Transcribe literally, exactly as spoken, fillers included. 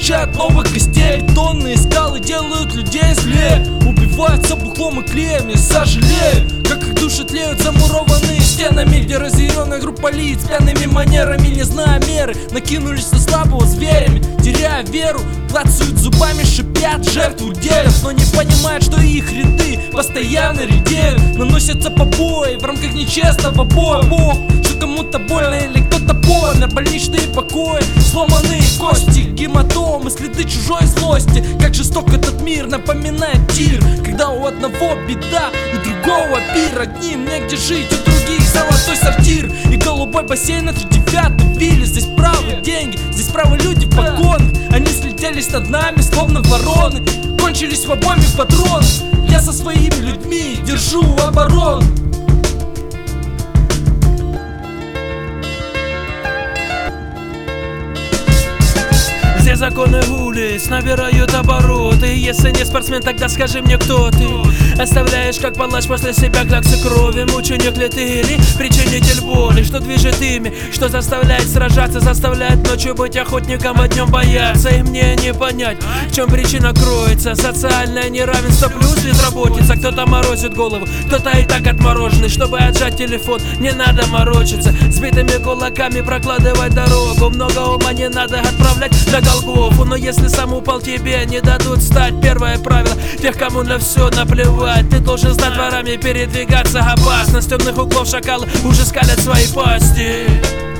получают новых гостей. Бетонные скалы делают людей злее, убиваются бухлом и клеем. Я сожалею, как их души тлеют замурованные стенами, где разъяренная группа лиц с пьяными манерами, не зная меры, накинулись на слабого зверями. Теряя веру, клацают зубами, шипят, жертву делят, но не понимают, что их ряды постоянно редеют. Наносятся побои в рамках нечестного боя. Бог, что кому-то больно или кто-то помер. Больничные покои, сломанные кости, гематомы, следы чужой злости. Как жесток этот мир, напоминает тир, когда у одного беда, у другого пир. Одним негде жить, у других золотой сортир и голубой бассейн на тридевятой вилле. Здесь правы деньги, здесь правы люди в погонах. Они слетелись над нами, словно вороны. Кончились в обойме патронов. Я со своими людьми держу оборону. Все законы улиц набирают обороты. Если не спортсмен, тогда скажи мне, кто ты. Оставляешь как палач после себя кляксы крови. Мученик ли ты или причинитель боли? Что движет ими, что заставляет сражаться, заставляет ночью быть охотником, а днем бояться. И мне не понять, в чем причина кроется. Социальное неравенство плюс безработица. Кто-то морозит голову, кто-то и так отмороженный. Чтобы отжать телефон, не надо морочиться, сбитыми кулаками прокладывать дорогу. Много ума не надо отправлять на голову. Но если сам упал, тебе не дадут встать. Первое правило тех, кому на все наплевать: ты должен знать, дворами передвигаться опасно. С темных углов шакалы уже скалят свои пасти.